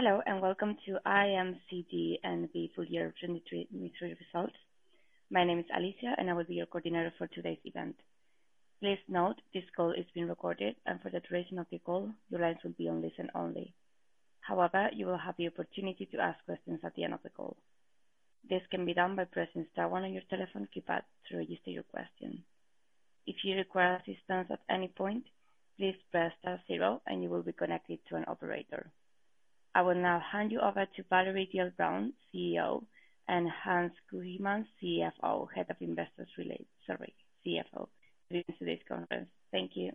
Hello, and welcome to IMCD and the full year 2023 results. My name is Alicia, and I will be your coordinator for today's event. Please note, this call is being recorded, and for the duration of the call, your lines will be on listen only. However, you will have the opportunity to ask questions at the end of the call. This can be done by pressing star one on your telephone keypad to register your question. If you require assistance at any point, please press star zero, and you will be connected to an operator. I will now hand you over to Valerie Diele-Braun, CEO, and Hans Kooijmans, CFO, Head of Investor Relations, CFO, to today's conference. Thank you.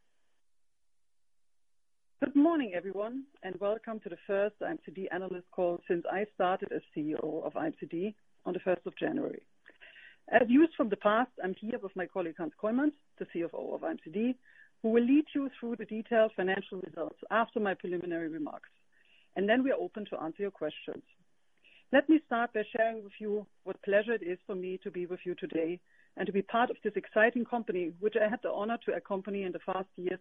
Good morning, everyone, and welcome to the first IMCD analyst call since I started as CEO of IMCD on the 1st of January. As used from the past, I'm here with my colleague Hans Kooijmans, the CFO of IMCD, who will lead you through the detailed financial results after my preliminary remarks. And then we are open to answer your questions. Let me start by sharing with you what pleasure it is for me to be with you today and to be part of this exciting company, which I had the honor to accompany in the past years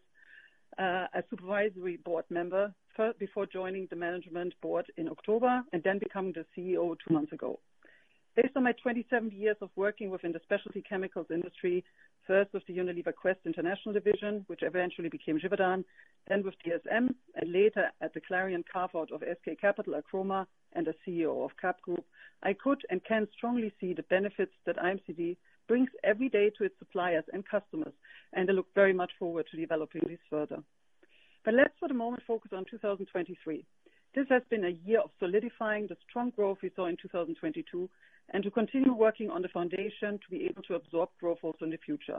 as supervisory board member before joining the management board in October and then becoming the CEO 2 months ago. Based on my 27 years of working within the specialty chemicals industry, first with the Unilever Quest International division, which eventually became Givaudan, then with DSM, and later at the Clariant carve-out of SK Capital Archroma and as CEO of Cap Group, I could and can strongly see the benefits that IMCD brings every day to its suppliers and customers, and I look very much forward to developing this further. But let's for the moment focus on 2023. This has been a year of solidifying the strong growth we saw in 2022 and to continue working on the foundation to be able to absorb growth also in the future.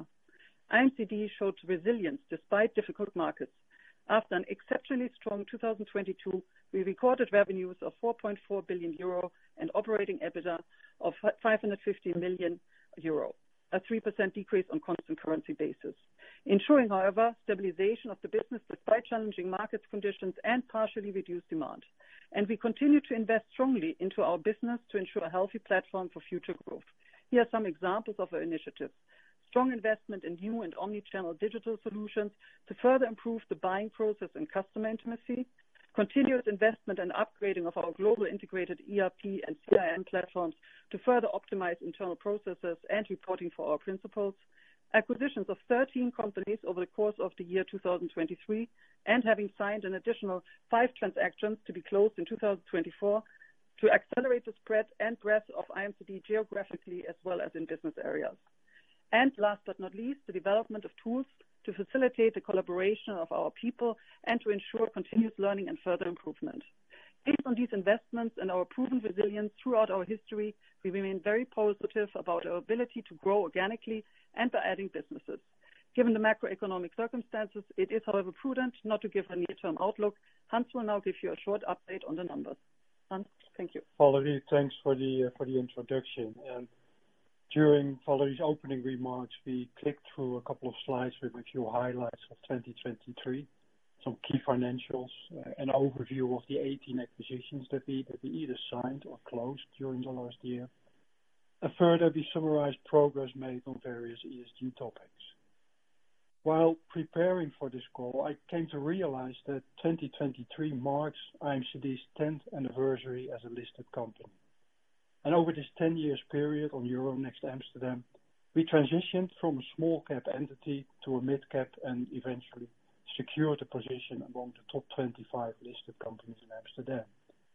IMCD showed resilience despite difficult markets. After an exceptionally strong 2022, we recorded revenues of 4.4 billion euro and operating EBITDA of 550 million euro, a 3% decrease on constant currency basis, ensuring, however, stabilization of the business despite challenging market conditions and partially reduced demand. And we continue to invest strongly into our business to ensure a healthy platform for future growth. Here are some examples of our initiatives. Strong investment in new and omni-channel digital solutions to further improve the buying process and customer intimacy, continuous investment and upgrading of our global integrated ERP and CRM platforms to further optimize internal processes and reporting for our principals, acquisitions of 13 companies over the course of the year 2023, and having signed an additional 5 transactions to be closed in 2024 to accelerate the spread and breadth of IMCD geographically as well as in business areas. And last but not least, the development of tools to facilitate the collaboration of our people and to ensure continuous learning and further improvement. Based on these investments and our proven resilience throughout our history, we remain very positive about our ability to grow organically and by adding businesses. Given the macroeconomic circumstances, it is, however, prudent not to give a near-term outlook. Hans will now give you a short update on the numbers. Hans, thank you. Valerie, thanks for the introduction. And during Valerie's opening remarks, we clicked through a couple of slides with a few highlights of 2023, some key financials, an overview of the 18 acquisitions that we either signed or closed during the last year. And further, we summarized progress made on various ESG topics. While preparing for this call, I came to realize that 2023 marks IMCD's 10th anniversary as a listed company. And over this 10 years period on Euronext Amsterdam, we transitioned from a small cap entity to a mid cap and eventually secured a position among the top 25 listed companies in Amsterdam.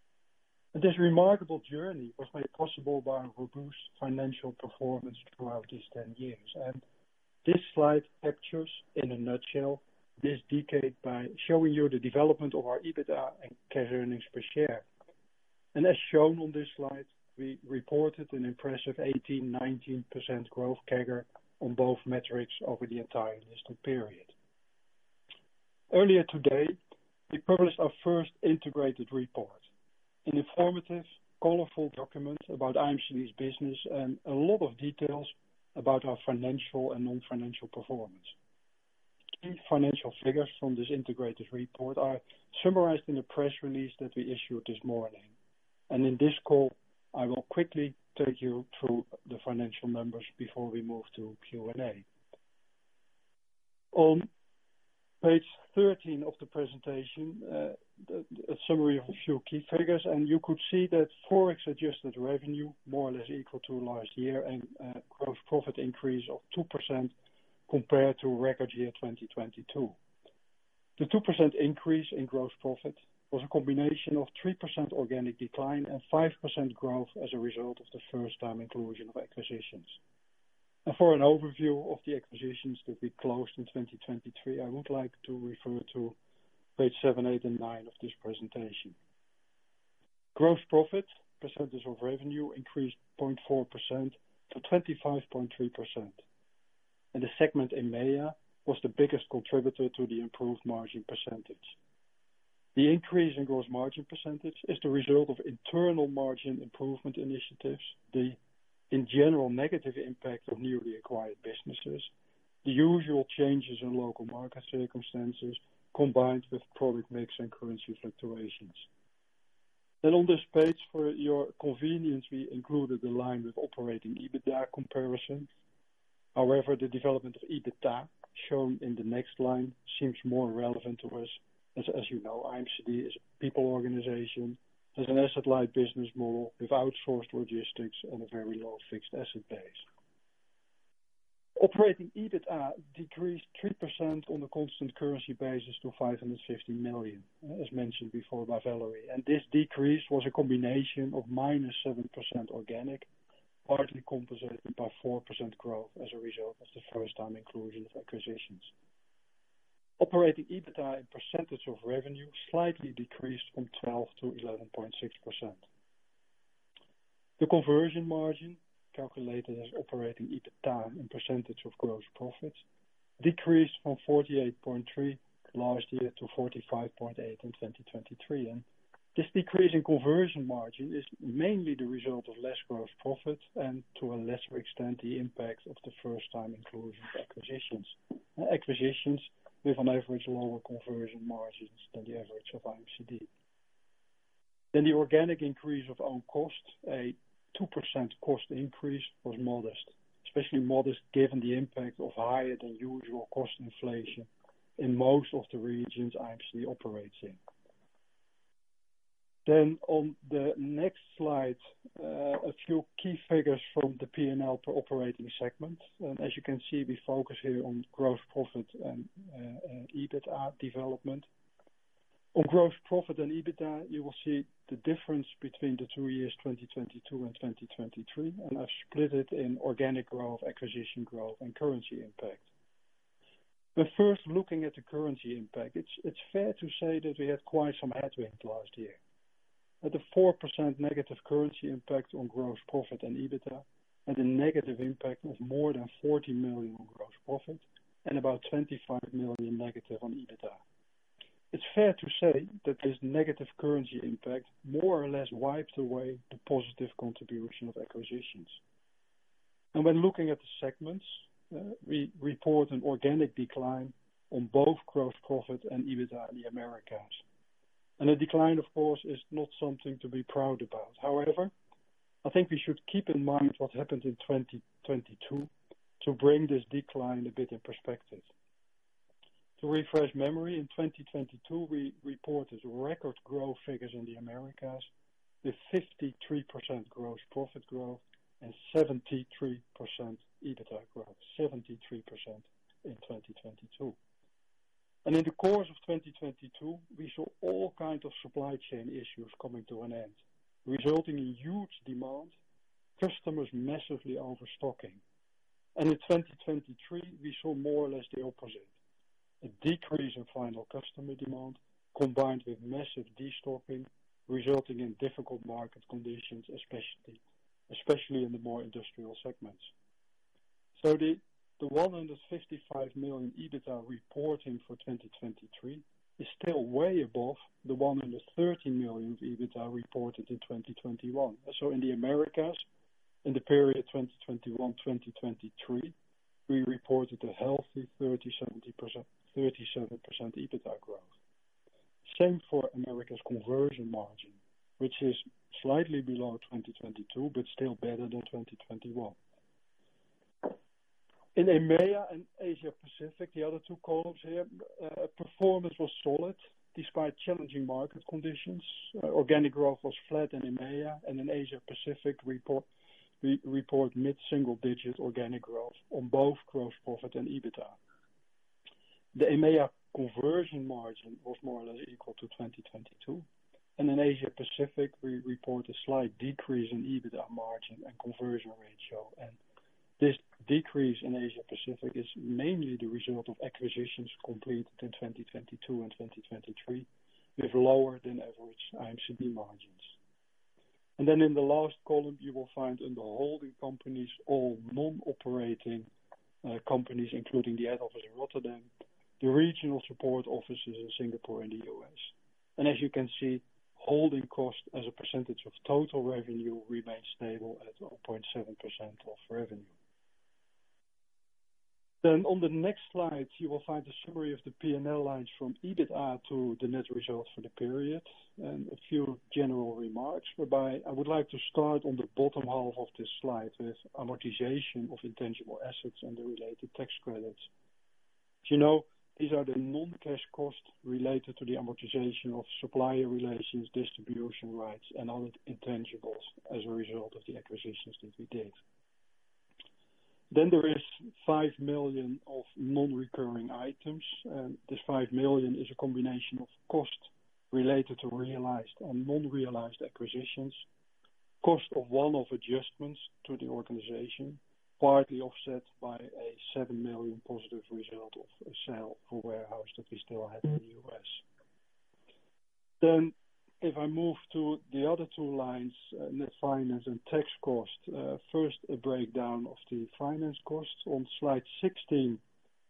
And this remarkable journey was made possible by a robust financial performance throughout these 10 years. And this slide captures, in a nutshell, this decade by showing you the development of our EBITDA and cash earnings per share. And as shown on this slide, we reported an impressive 18-19% growth CAGR on both metrics over the entire listed period. Earlier today, we published our first integrated report, an informative, colorful document about IMCD's business and a lot of details about our financial and non-financial performance. Key financial figures from this integrated report are summarized in a press release that we issued this morning. And in this call, I will quickly take you through the financial numbers before we move to Q&A. On Page 13 of the presentation, a summary of a few key figures, and you could see that Forex-adjusted revenue, more or less equal to last year, and gross profit increase of 2% compared to record year 2022. The 2% increase in gross profit was a combination of 3% organic decline and 5% growth as a result of the first-time inclusion of acquisitions. And for an overview of the acquisitions that we closed in 2023, I would like to refer to page 7, 8, and 9 of this presentation. Gross profit percentage of revenue increased 0.4% to 25.3%. And the segment EMEA was the biggest contributor to the improved margin percentage. The increase in gross margin percentage is the result of internal margin improvement initiatives, the in general negative impact of newly acquired businesses, the usual changes in local market circumstances, combined with product mix and currency fluctuations. Then on this page, for your convenience, we included the line with operating EBITDA comparison. However, the development of EBITDA shown in the next line seems more relevant to us. As you know, IMCD is a people organization, has an asset-light business model with outsourced logistics and a very low fixed asset base. Operating EBITDA decreased 3% on a constant currency basis to 550 million, as mentioned before by Valerie. And this decrease was a combination of minus 7% organic, partly compensated by 4% growth as a result of the first-time inclusion of acquisitions. Operating EBITDA in percentage of revenue slightly decreased from 12 to 11.6%. The conversion margin, calculated as operating EBITDA in percentage of gross profits, decreased from 48.3 last year to 45.8 in 2023. And this decrease in conversion margin is mainly the result of less gross profit and, to a lesser extent, the impact of the first-time inclusion of acquisitions. Acquisitions with on average lower conversion margins than the average of IMCD. Then the organic increase of own cost, a 2% cost increase, was modest, especially modest given the impact of higher than usual cost inflation in most of the regions IMCD operates in. Then on the next slide, a few key figures from the P&L per operating segment. And as you can see, we focus here on gross profit and EBITDA development. On gross profit and EBITDA, you will see the difference between the 2 years, 2022 and 2023, and I've split it in organic growth, acquisition growth, and currency impact. But first, looking at the currency impact, it's fair to say that we had quite some headwind last year. At a 4% negative currency impact on gross profit and EBITDA, and a negative impact of more than 40 million on gross profit, and about 25 million negative on EBITDA. It's fair to say that this negative currency impact more or less wiped away the positive contribution of acquisitions. And when looking at the segments, we report an organic decline on both gross profit and EBITDA in the Americas. And a decline, of course, is not something to be proud about. However, I think we should keep in mind what happened in 2022 to bring this decline a bit in perspective. To refresh memory, in 2022, we reported record growth figures in the Americas with 53% gross profit growth and 73% EBITDA growth, 73% in 2022. And in the course of 2022, we saw all kinds of supply chain issues coming to an end, resulting in huge demand, customers massively overstocking. And in 2023, we saw more or less the opposite. A decrease in final customer demand combined with massive destocking, resulting in difficult market conditions, especially in the more industrial segments. So the 155 million EBITDA reporting for 2023 is still way above the 130 million EBITDA reported in 2021. So in the Americas, in the period 2021-2023, we reported a healthy 37% EBITDA growth. Same for America's conversion margin, which is slightly below 2022, but still better than 2021. In EMEA and Asia Pacific, the other two columns here, performance was solid despite challenging market conditions. Organic growth was flat in EMEA, and in Asia Pacific, we report mid-single-digit organic growth on both gross profit and EBITDA. The EMEA conversion margin was more or less equal to 2022, and in Asia Pacific, we report a slight decrease in EBITDA margin and conversion ratio. And this decrease in Asia Pacific is mainly the result of acquisitions completed in 2022 and 2023, with lower than average IMCD margins. And then in the last column, you will find in the holding companies all non-operating companies, including the head office in Rotterdam, the regional support offices in Singapore and the US. And as you can see, holding cost as a percentage of total revenue remains stable at 0.7% of revenue. Then on the next slide, you will find a summary of the P&L lines from EBITDA to the net result for the period, and a few general remarks, whereby I would like to start on the bottom half of this slide with amortization of intangible assets and the related tax credits. As you know, these are the non-cash costs related to the amortization of supplier relations, distribution rights, and other intangibles as a result of the acquisitions that we did. Then there is 5 million of non-recurring items, and this 5 million is a combination of costs related to realized and non-realized acquisitions, cost of one-off adjustments to the organization, partly offset by a 7 million positive result of a sale of a warehouse that we still had in the US. Then, if I move to the other two lines, net finance and tax cost, first a breakdown of the finance costs. On slide 16,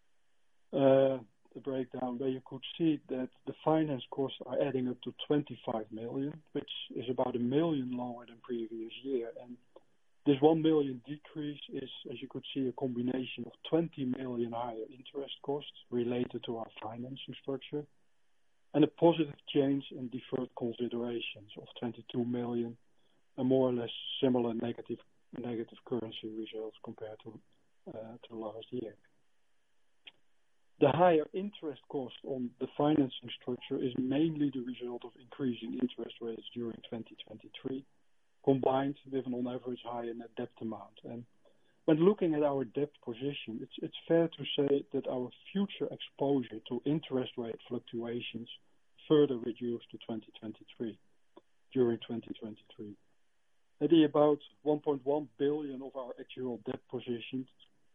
the breakdown where you could see that the finance costs are adding up to 25 million, which is about 1 million lower than previous year. And this 1 million decrease is, as you could see, a combination of 20 million higher interest costs related to our financing structure, and a positive change in deferred considerations of 22 million, and more or less similar negative currency results compared to last year. The higher interest cost on the financing structure is mainly the result of increasing interest rates during 2023, combined with an on average higher net debt amount. And when looking at our debt position, it's fair to say that our future exposure to interest rate fluctuations further reduced to 2023, during 2023. At about 1.1 billion of our actual debt positions,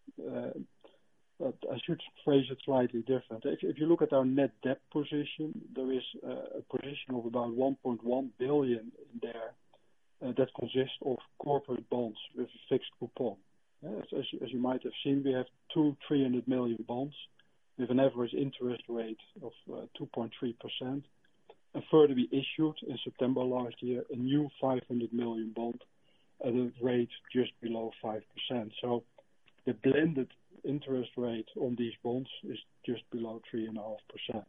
I should phrase it slightly different. If you look at our net debt position, there is a position of about 1.1 billion in there that consists of corporate bonds with a fixed coupon. As you might have seen, we have two 300 million bonds with an average interest rate of 2.3%. And further, we issued in September last year a new 500 million bond at a rate just below 5%. So the blended interest rate on these bonds is just below 3.5%.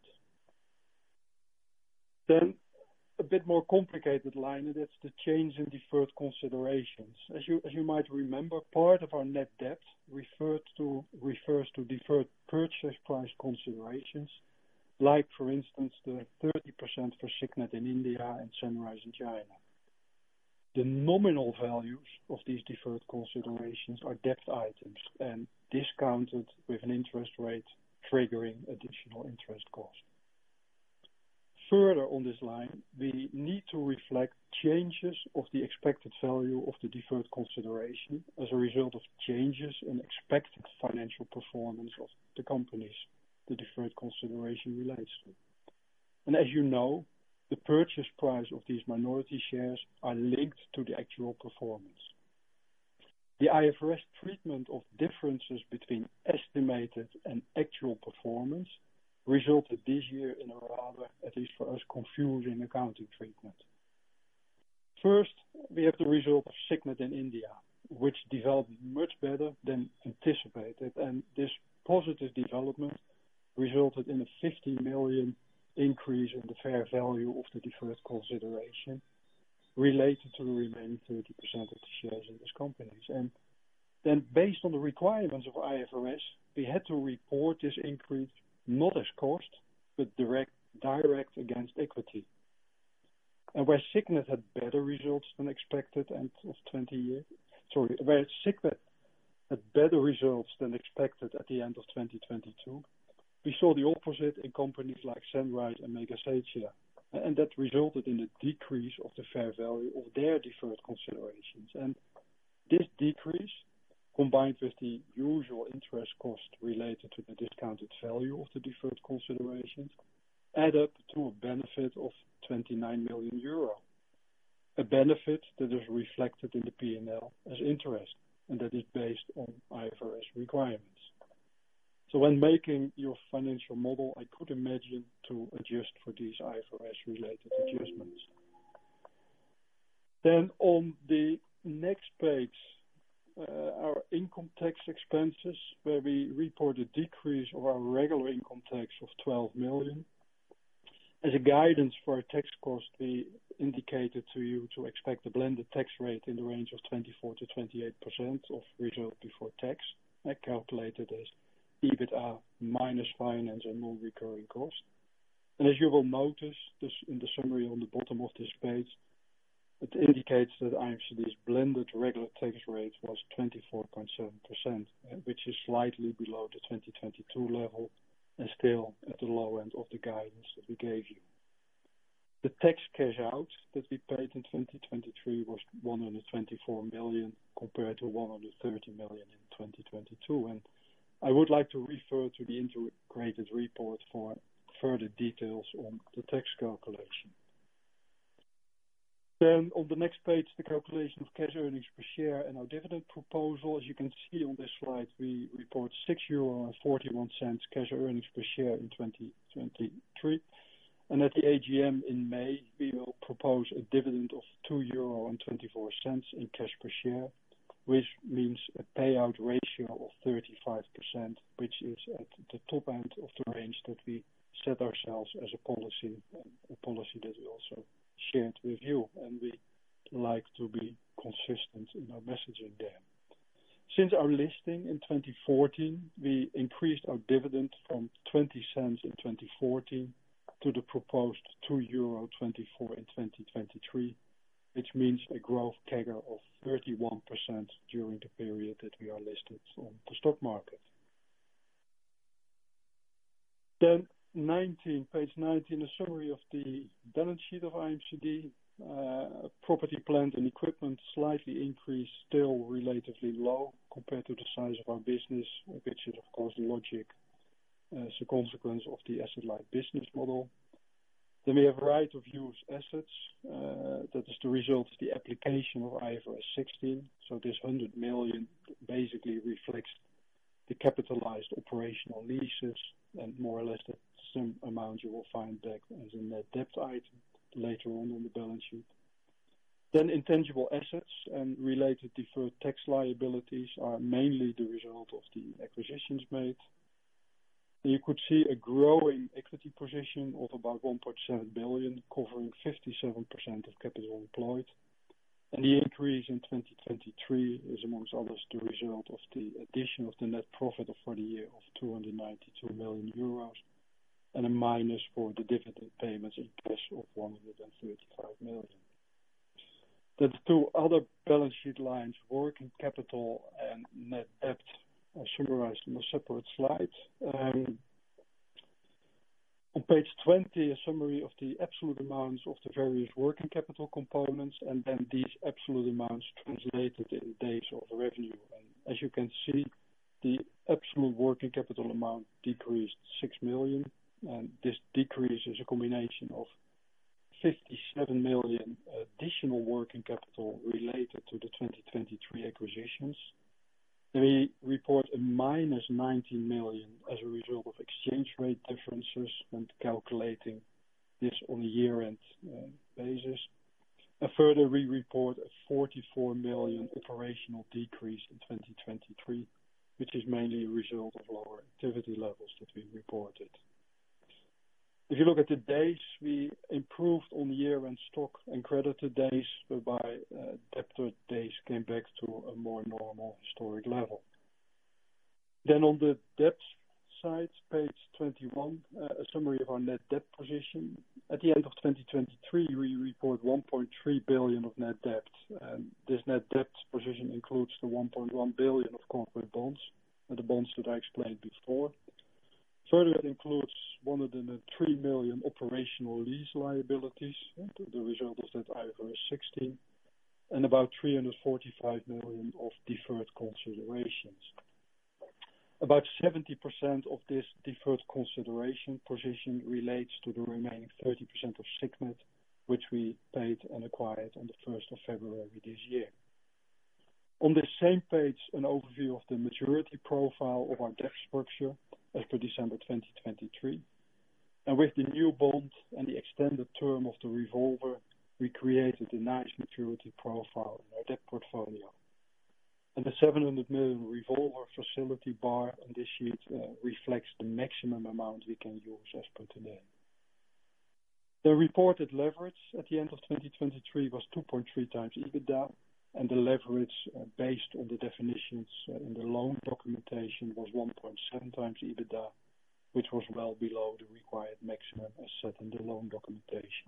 Then a bit more complicated line, and that's the change in deferred considerations. As you might remember, part of our net debt refers to deferred purchase price considerations, like for instance the 30% for Signet in India and Sunrise in China. The nominal values of these deferred considerations are debt items and discounted with an interest rate triggering additional interest cost. Further on this line, we need to reflect changes of the expected value of the deferred consideration as a result of changes in expected financial performance of the companies the deferred consideration relates to. And as you know, the purchase price of these minority shares are linked to the actual performance. The IFRS treatment of differences between estimated and actual performance resulted this year in a rather, at least for us, confusing accounting treatment. First, we have the result of Signet in India, which developed much better than anticipated, and this positive development resulted in a 50 million increase in the fair value of the deferred consideration related to the remaining 30% of the shares in these companies. And Then, based on the requirements of IFRS, we had to report this increase not as cost, but direct against equity. And where Signet had better results than expected where Signet had better results than expected at the end of 2022, we saw the opposite in companies like Sunrise and Megasetia, and that resulted in a decrease of the fair value of their deferred considerations. And this decrease, combined with the usual interest cost related to the discounted value of the deferred considerations, add up to a benefit of 29 million euro. A benefit that is reflected in the P&L as interest, and that is based on IFRS requirements. So when making your financial model, I could imagine to adjust for these IFRS-related adjustments. Then on the next page, our income tax expenses, where we report a decrease of our regular income tax of 12 million. As a guidance for our tax cost, we indicated to you to expect a blended tax rate in the range of 24 to 28% of result before tax, calculated as EBITDA minus finance and non-recurring costs. And as you will notice this in the summary on the bottom of this page, it indicates that IMCD's blended regular tax rate was 24.7%, which is slightly below the 2022 level and still at the low end of the guidance that we gave you. The tax cash out that we paid in 2023 was 124 million compared to 130 million in 2022. And I would like to refer to the integrated report for further details on the tax calculation. Then on the next page, the calculation of cash earnings per share and our dividend proposal. As you can see on this slide, we report €6.41 cash earnings per share in 2023. And at the AGM in May, we will propose a dividend of €2.24 in cash per share, which means a payout ratio of 35%, which is at the top end of the range that we set ourselves as a policy that we also shared with you, and we like to be consistent in our messaging there. Since our listing in 2014, we increased our dividend from 20 cents in 2014 to the proposed €2.24 in 2023, which means a growth CAGR of 31% during the period that we are listed on the stock market. Then page 19, a summary of the balance sheet of IMCD. Property, plant and equipment slightly increased, still relatively low compared to the size of our business, which is of course the logic as a consequence of the asset-light business model. Then we have right of use assets. That is the result of the application of IFRS 16. So this 100 million basically reflects the capitalized operational leases, and more or less the same amount you will find back as a net debt item later on the balance sheet. Then intangible assets and related deferred tax liabilities are mainly the result of the acquisitions made. And you could see a growing equity position of about 1.7 billion, covering 57% of capital employed. And the increase in 2023 is, amongst others, the result of the addition of the net profit for the year of 292 million euros and a minus for the dividend payments in cash of 135 million. The two other balance sheet lines, working capital and net debt, are summarized in a separate slide. On page 20, a summary of the absolute amounts of the various working capital components, and then these absolute amounts translated in days of revenue. And as you can see, the absolute working capital amount decreased 6 million, and this decrease is a combination of 57 million additional working capital related to the 2023 acquisitions. We report a minus 19 million as a result of exchange rate differences when calculating this on a year-end basis. And further, we report a 44 million operational decrease in 2023, which is mainly a result of lower activity levels that we reported. If you look at the days, we improved on year-end stock and creditor days, whereby debtor days came back to a more normal historic level. Then on the debt side, page 21, a summary of our net debt position. At the end of 2023, we report 1.3 billion of net debt. This net debt position includes the 1.1 billion of corporate bonds, the bonds that I explained before. Further, it includes 103 million operational lease liabilities, the result of that IFRS 16, and about 345 million of deferred considerations. About 70% of this deferred consideration position relates to the remaining 30% of Signet, which we paid and acquired on the 1st of February this year. On this same page, an overview of the maturity profile of our debt structure as per December 2023. And with the new bond and the extended term of the revolver, we created a nice maturity profile in our debt portfolio. And the 700 million revolver facility bar on this sheet reflects the maximum amount we can use as per today. The reported leverage at the end of 2023 was 2.3 times EBITDA, and the leverage based on the definitions in the loan documentation was 1.7 times EBITDA, which was well below the required maximum as set in the loan documentation.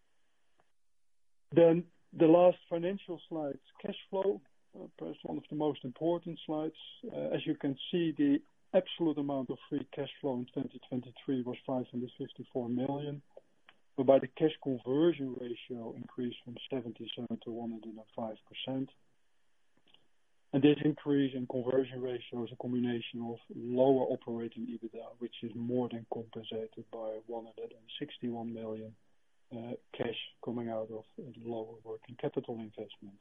Then the last financial slides, cash flow, perhaps one of the most important slides. As you can see, the absolute amount of free cash flow in 2023 was 554 million, whereby the cash conversion ratio increased from 77 to 105%. And this increase in conversion ratio is a combination of lower operating EBITDA, which is more than compensated by 161 million cash coming out of lower working capital investment.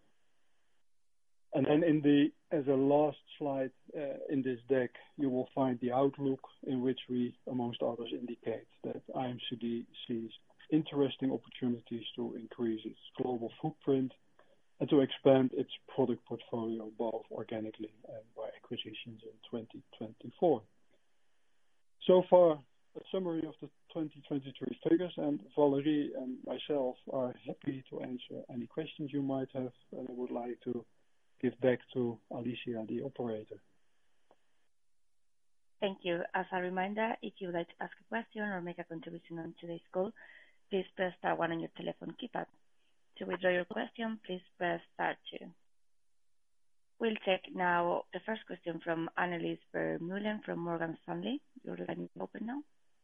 And then as a last slide in this deck, you will find the outlook in which we, amongst others, indicate that IMCD sees interesting opportunities to increase its global footprint and to expand its product portfolio both organically and by acquisitions in 2024. So far, a summary of the 2023 figures, and Valerie and myself are happy to answer any questions you might have, and I would like to give back to Alicia, the operator. Thank you. As a reminder, if you would like to ask a question or make a contribution on today's call, please press star 1 on your telephone keypad. To withdraw your question, please press star 2. We'll take now the first question from Annelies Vermeulen from Morgan Stanley. Your line is open now.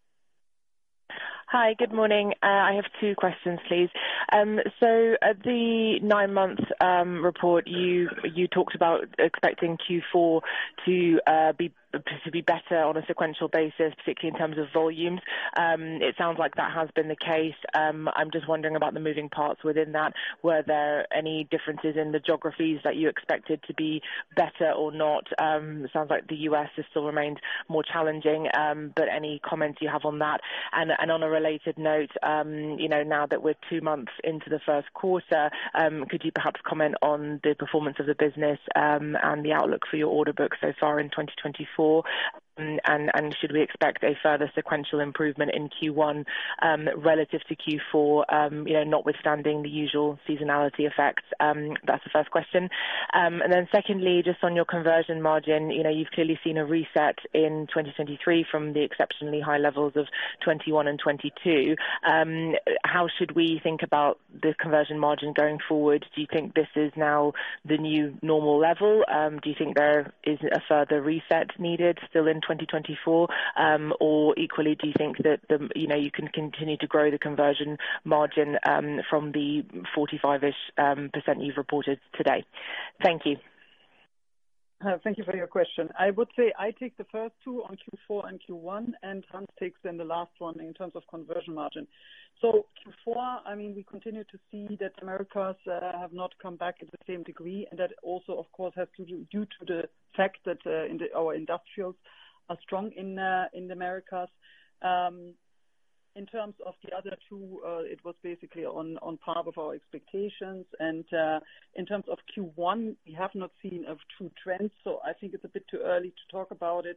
Hi, good morning. I have 2 questions, please. So at the 9-month report, you talked about expecting Q4 to be better on a sequential basis, particularly in terms of volumes. It sounds like that has been the case. I'm just wondering about the moving parts within that. Were there any differences in the geographies that you expected to be better or not? It sounds like the US has still remained more challenging, but any comments you have on that? And on a related note, now that we're 2 months into the first quarter, could you perhaps comment on the performance of the business and the outlook for your order book so far in 2024? And should we expect a further sequential improvement in Q1 relative to Q4, notwithstanding the usual seasonality effects? That's the first question. And then secondly, just on your conversion margin, you've clearly seen a reset in 2023 from the exceptionally high levels of 21 and 22. How should we think about the conversion margin going forward? Do you think this is now the new normal level? Do you think there is a further reset needed still in 2024, or equally, do you think that you can continue to grow the conversion margin from the 45-ish% you've reported today? Thank you. Thank you for your question. I would say I take the first 2 on Q4 and Q1, and Hans takes then the last one in terms of conversion margin. So Q4, we continue to see that Americas have not come back at the same degree, and that also, of course, has to do due to the fact that our industrials are strong in the Americas. In terms of the other 2, it was basically on par with our expectations. And in terms of Q1, we have not seen a true trend, so I think it's a bit too early to talk about it.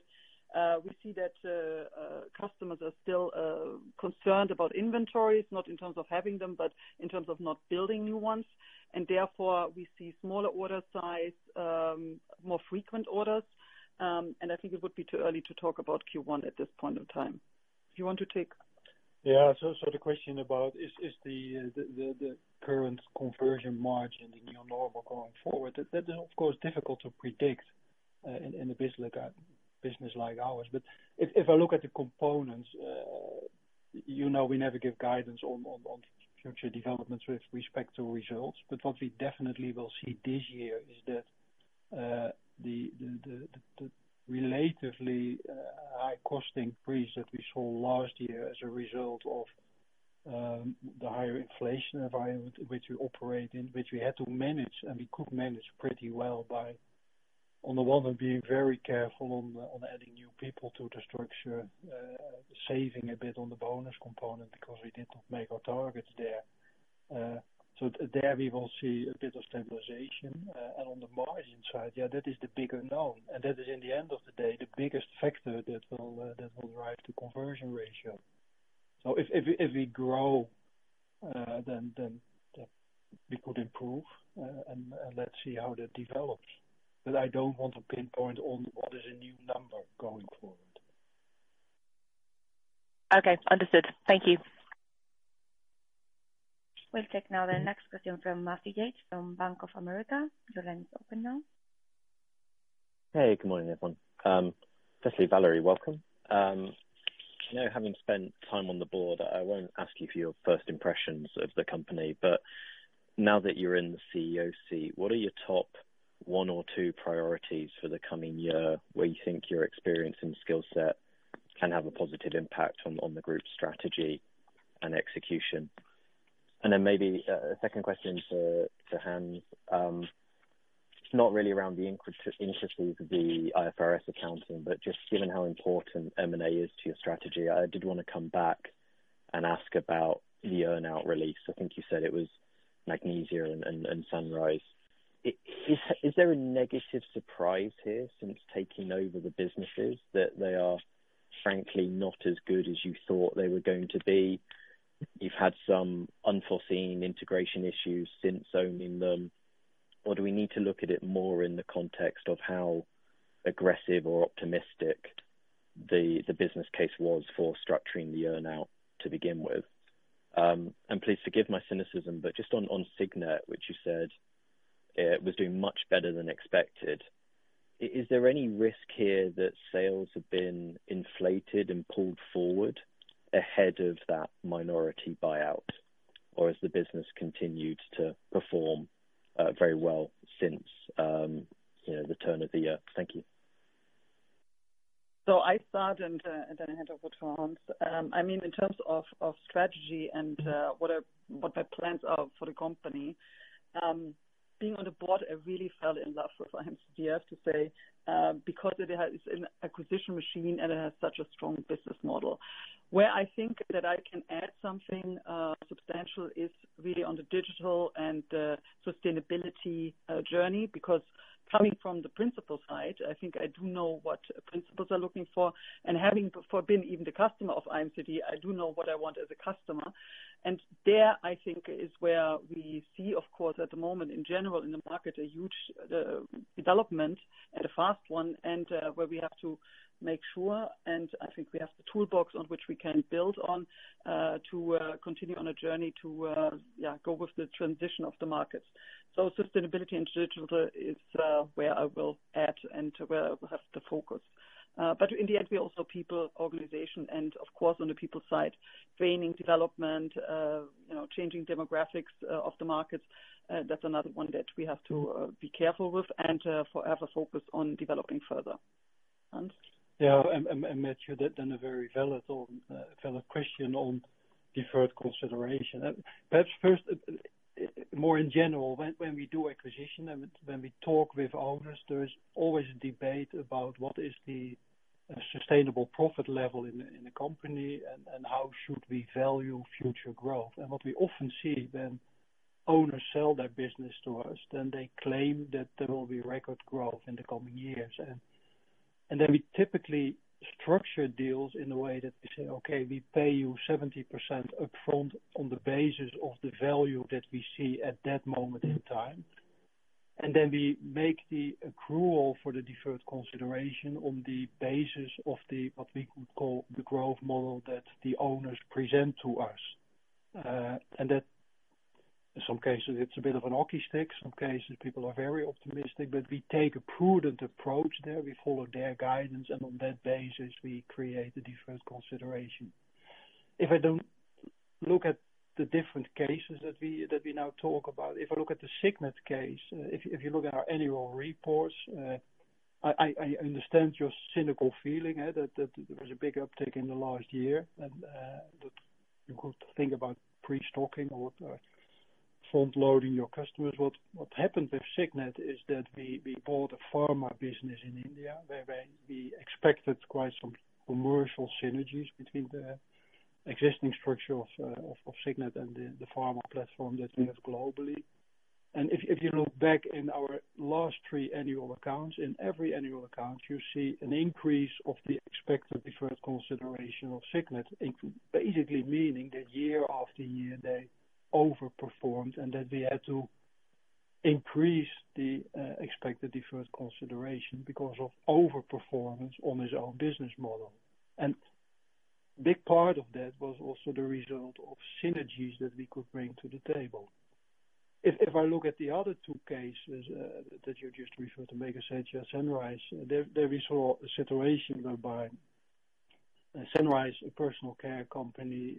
We see that customers are still concerned about inventories, not in terms of having them, but in terms of not building new ones. And therefore, we see smaller order size, more frequent orders. And I think it would be too early to talk about Q1 at this point in time. Do you want to take? Yeah. So the question about is the current conversion margin the new normal going forward? That is of course difficult to predict in a business like ours. But if I look at the components, we never give guidance on future developments with respect to results. But what we definitely will see this year is that the relatively high cost increase that we saw last year as a result of the higher inflation environment which we operate in, which we had to manage, and we could manage pretty well by, on the one hand, being very careful on adding new people to the structure, saving a bit on the bonus component because we did not make our targets there. So there we will see a bit of stabilization. And on the margin side, that is the big unknown. And that is, in the end of the day, the biggest factor that will drive the conversion ratio. So if we grow, then we could improve, and let's see how that develops. But I don't want to pinpoint on what is a new number going forward. Okay, understood. Thank you. We'll take now the next question from Matthew Yates from Bank of America. Your line is open now. Hey, good morning, everyone. Firstly, Valerie, welcome. Having spent time on the board, I won't ask you for your first impressions of the company, but now that you're in the CEO seat, what are your top one or two priorities for the coming year where you think your experience and skill set can have a positive impact on the group's strategy and execution? And then maybe a second question to Hans. It's not really around the intricacies of the IFRS accounting, but just given how important M&A is to your strategy, I did want to come back and ask about the earn-out release. I think you said it was Magnesia and Sunrise. Is there a negative surprise here since taking over the businesses that they are frankly not as good as you thought they were going to be? You've had some unforeseen integration issues since owning them, or do we need to look at it more in the context of how aggressive or optimistic the business case was for structuring the earn-out to begin with? And please forgive my cynicism, but just on Signet, which you said it was doing much better than expected, is there any risk here that sales have been inflated and pulled forward ahead of that minority buyout, or has the business continued to perform very well since the turn of the year? Thank you. So I start and then I hand over to Hans. In terms of strategy and what my plans are for the company, being on the board, I really fell in love with IMCD, I have to say, because it is an acquisition machine and it has such a strong business model. Where I think that I can add something substantial is really on the digital and sustainability journey, because coming from the principal side, I think I do know what principals are looking for, and having been even the customer of IMCD, I do know what I want as a customer. And there, I think, is where we see, of course, at the moment in general in the market, a huge development and a fast one, and where we have to make sure, and I think we have the toolbox on which we can build on to continue on a journey to go with the transition of the markets. So sustainability and digital is where I will add and where I will have the focus. But in the end, we're also people, organization, and of course on the people side, training, development, changing demographics of the markets. That's another one that we have to be careful with and forever focus on developing further. Hans? Yeah, and Matthew, then a very valid question on deferred consideration. Perhaps first, more in general, when we do acquisition and when we talk with owners, there is always a debate about what is the sustainable profit level in a company and how should we value future growth. And what we often see when owners sell their business to us, then they claim that there will be record growth in the coming years. And then we typically structure deals in a way that we say, okay, we pay you 70% upfront on the basis of the value that we see at that moment in time. And then we make the accrual for the deferred consideration on the basis of what we could call the growth model that the owners present to us. And that in some cases it's a bit of an hockey stick. Some cases people are very optimistic, but we take a prudent approach there. We follow their guidance, and on that basis we create the deferred consideration. If I don't look at the different cases that we now talk about, if I look at the Signet case, if you look at our annual reports, I understand your cynical feeling that there was a big uptick in the last year, and that you could think about pre-stocking or front-loading your customers. What happened with Signet is that we bought a pharma business in India where we expected quite some commercial synergies between the existing structure of Signet and the pharma platform that we have globally. And if you look back in our last 3 annual accounts, in every annual account you see an increase of the expected deferred consideration of Signet, basically meaning that year after year they overperformed and that we had to increase the expected deferred consideration because of overperformance on his own business model. And big part of that was also the result of synergies that we could bring to the table. If I look at the other 2 cases that you just referred to, Megasetia, Sunrise, there we saw a situation whereby Sunrise, a personal care company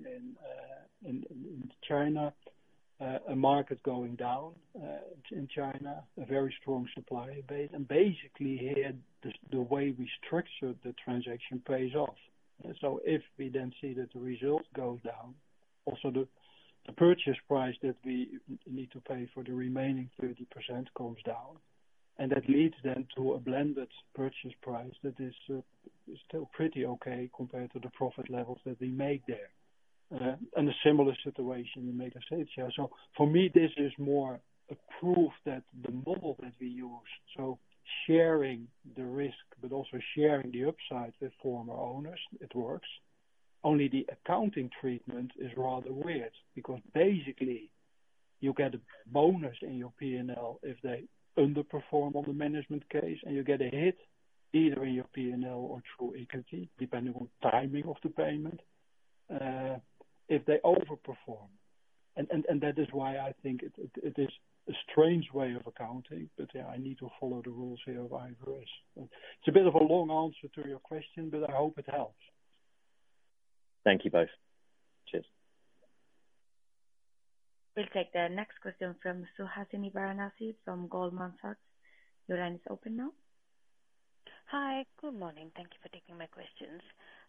in China, a market going down in China, a very strong supplier base, and basically here the way we structured the transaction pays off. So if we then see that the result goes down, also the purchase price that we need to pay for the remaining 30% comes down, and that leads then to a blended purchase price that is still pretty okay compared to the profit levels that we make there. And a similar situation in Megasetia. So for me, this is more a proof that the model that we use, so sharing the risk but also sharing the upside with former owners, it works. Only the accounting treatment is rather weird because basically you get a bonus in your P&L if they underperform on the management case, and you get a hit either in your P&L or through equity, depending on timing of the payment, if they overperform. And that is why I think it is a strange way of accounting, but yeah, I need to follow the rules here of IFRS. It's a bit of a long answer to your question, but I hope it helps. Thank you both. Cheers. We'll take the next question from Suhasini Varanasi from Goldman Sachs. Your line is open now. Hi, good morning. Thank you for taking my questions.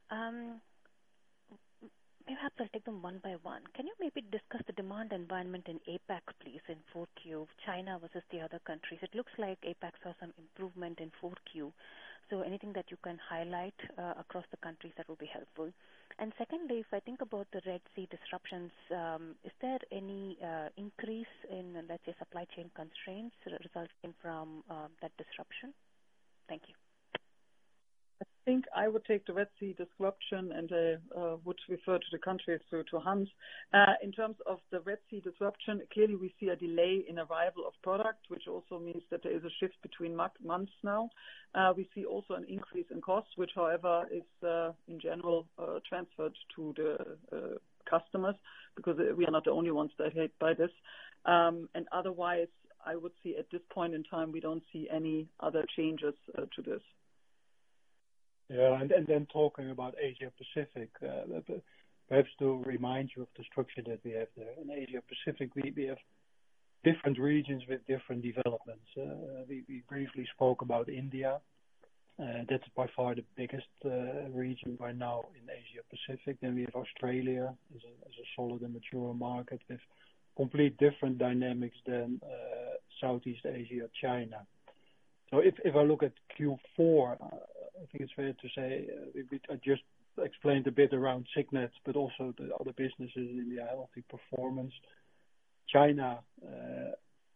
Perhaps I'll take them one by one. Can you maybe discuss the demand environment in APAC, please, in 4Q, China versus the other countries? It looks like APAC saw some improvement in 4Q. So anything that you can highlight across the countries, that would be helpful. And secondly, if I think about the Red Sea disruptions, is there any increase in, let's say, supply chain constraints resulting from that disruption? Thank you. I think I would take the Red Sea disruption and would refer to the countries to Hans. In terms of the Red Sea disruption, clearly we see a delay in arrival of product, which also means that there is a shift between months now. We see also an increase in costs, which, however, is in general transferred to the customers because we are not the only ones that hit by this. And otherwise, I would see at this point in time, we don't see any other changes to this. Yeah, and then talking about Asia Pacific, perhaps to remind you of the structure that we have there. In Asia Pacific, we have different regions with different developments. We briefly spoke about India. That's by far the biggest region right now in Asia Pacific. Then we have Australia as a solid and mature market with complete different dynamics than Southeast Asia, China. So if I look at Q4, I think it's fair to say I just explained a bit around Signet, but also the other businesses in the healthy performance. China,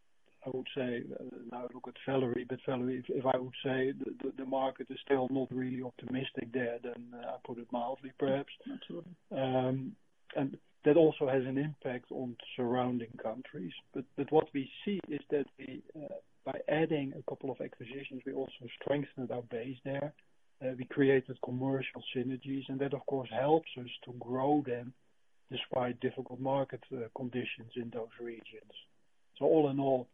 I would say, now I look at Valerie, but Valerie, if I would say the market is still not really optimistic there, then I put it mildly, perhaps. Absolutely. And that also has an impact on surrounding countries. But what we see is that by adding a couple of acquisitions, we also strengthened our base there. We created commercial synergies, and that, of course, helps us to grow them despite difficult market conditions in those regions. So all in all,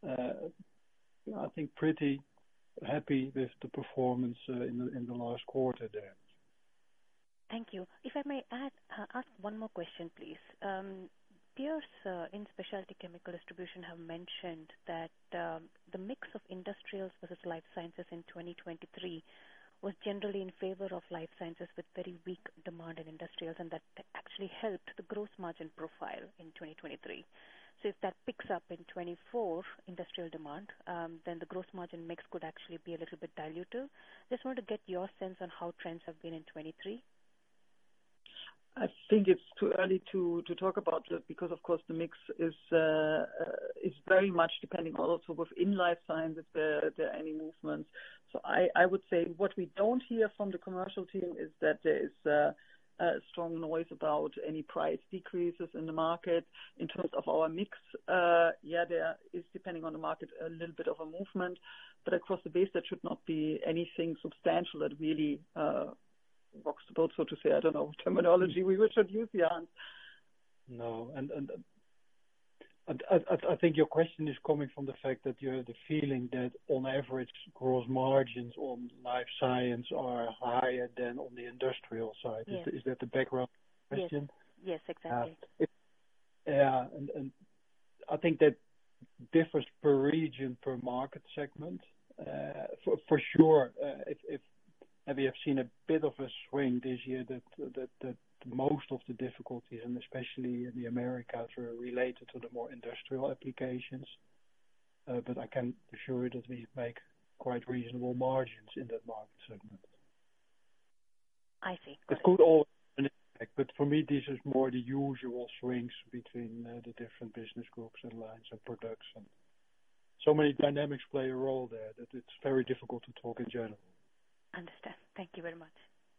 I think pretty happy with the performance in the last quarter there. Thank you. If I may ask one more question, please. Peers in specialty chemical distribution have mentioned that the mix of industrials versus life sciences in 2023 was generally in favor of life sciences with very weak demand in industrials, and that actually helped the gross margin profile in 2023. So if that picks up in 24 industrial demand, then the gross margin mix could actually be a little bit dilutive. Just wanted to get your sense on how trends have been in 23. I think it's too early to talk about it because, of course, the mix is very much depending also within life science if there are any movements. So I would say what we don't hear from the commercial team is that there is a strong noise about any price decreases in the market. In terms of our mix, there is, depending on the market, a little bit of a movement, but across the base, that should not be anything substantial that really rocks the boat, so to say. I don't know terminology we should use, Jan. No, and I think your question is coming from the fact that you have the feeling that on average gross margins on life science are higher than on the industrial side. Yes. Is that the background question? Yes, exactly. And I think that differs per region, per market segment. For sure, if we have seen a bit of a swing this year that most of the difficulties, and especially in the Americas, were related to the more industrial applications. But I can assure you that we make quite reasonable margins in that market segment. I see. It could always have an impact, but for me, this is more the usual swings between the different business groups and lines and products. And so many dynamics play a role there that it's very difficult to talk in general. Understand. Thank you very much.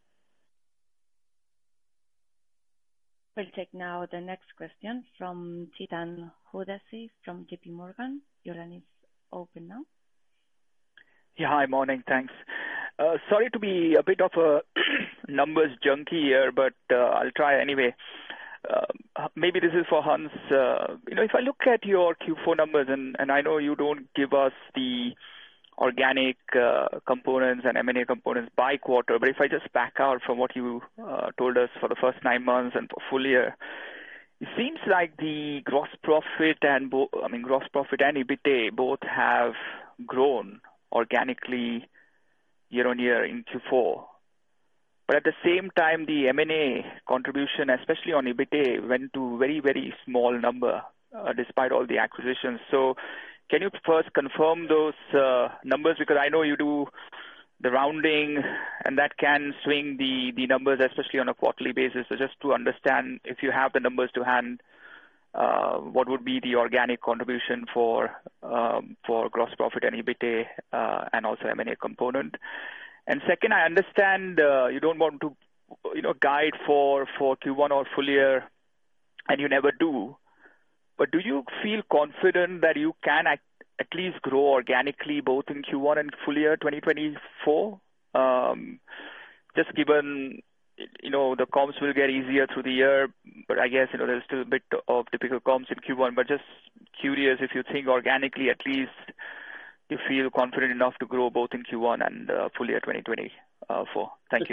We'll take now the next question from Chetan Udeshi from JP Morgan. Your line is open now. Yeah, hi, morning. Thanks. Sorry to be a bit of a numbers junkie here, but I'll try anyway. Maybe this is for Hans. If I look at your Q4 numbers, and I know you don't give us the organic components and M&A components by quarter, but if I just back out from what you told us for the first 9 months and for full year, it seems like the gross profit and EBITDA both have grown organically year on year in Q4. But at the same time, the M&A contribution, especially on EBITDA, went to very, very small number despite all the acquisitions. So can you first confirm those numbers? Because I know you do the rounding, and that can swing the numbers, especially on a quarterly basis. So just to understand, if you have the numbers to hand, what would be the organic contribution for gross profit and EBITDA, and also M&A component? And second, I understand you don't want to guide for Q1 or full year, and you never do. But do you feel confident that you can at least grow organically both in Q1 and full year 2024? Just given, the comps will get easier through the year, but I guess, there's still a bit of typical comps in Q1. But just curious if you think organically at least you feel confident enough to grow both in Q1 and full year 2024. Thank you.